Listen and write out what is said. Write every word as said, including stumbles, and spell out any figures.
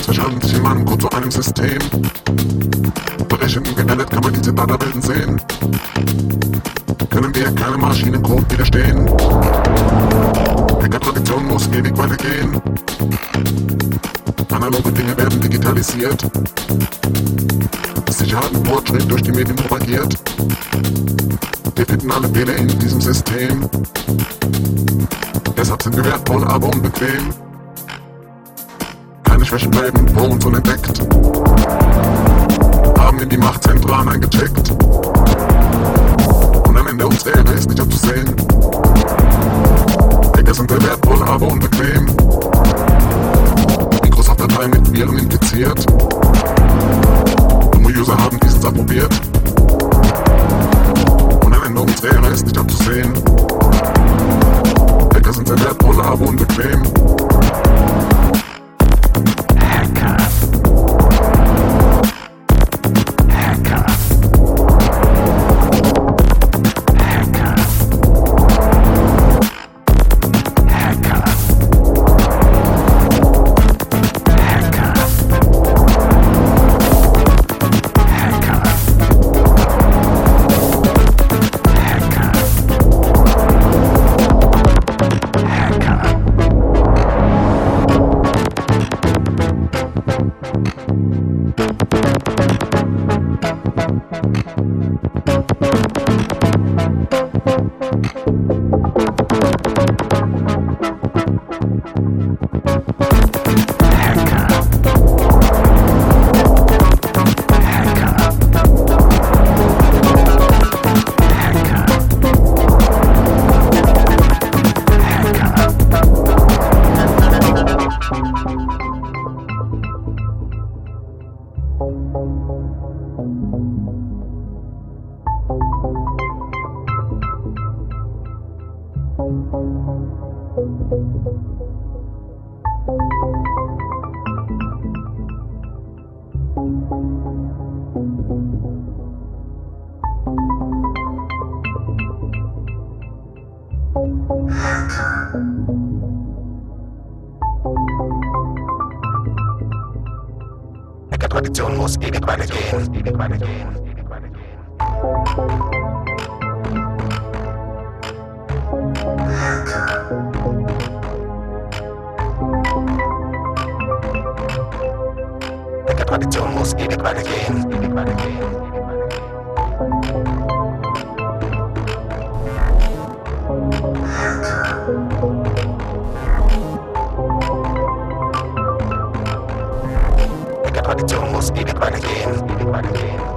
verschanzt sich in meinem Code zu einem System. Berechnen im Internet kann man diese Datenwelten sehen. Können wir keine Maschinencode widerstehen. Hacker-Tradition muss ewig weitergehen. Analoge Dinge werden digitalisiert. Sicherheit und Fortschritt durch die Medien propagiert. Wir finden alle Fehler in diesem System. Deshalb sind wir wertvoll, aber unbequem. Keine Schwächen bleiben vor uns unentdeckt. Haben in die Machtzentralen eingecheckt. Und am Ende unsere Ehre ist nicht abzusehen. Hacker sind wir wertvoll, aber unbequem. Microsoft-Datei mit Viren infiziert. Dumme User haben diesen Satz probiert. Und am Ende unsere Ehre ist nicht abzusehen. Hacker sind sehr wertvoll, aber unbequem. Hacker. Hacker. Hacker. Hacker. Hacker. Hacker. Hacker-Tradition muss ewig weitergehen. Ewig weitergehen. Ewig weitergehen. Hacker-Tradition muss ewig weitergehen. Ewig weitergehen. Hacker-Tradition muss ewig weitergehen. Ewig weitergehen.